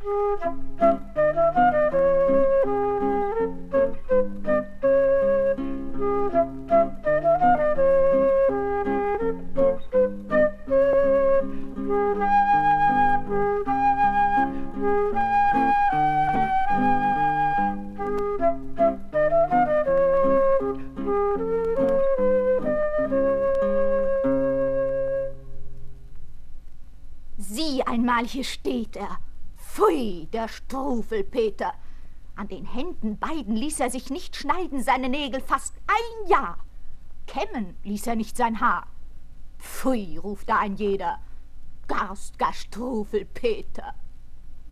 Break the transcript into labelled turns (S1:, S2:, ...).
S1: Sieh einmal, hier steht er. Pfui, der Struwwelpeter. An den Händen beiden ließ er sich nicht schneiden, seine Nägel fast ein Jahr. Kämmen ließ er nicht sein Haar. Pfui, ruft da ein jeder, garst'ger Struwwelpeter.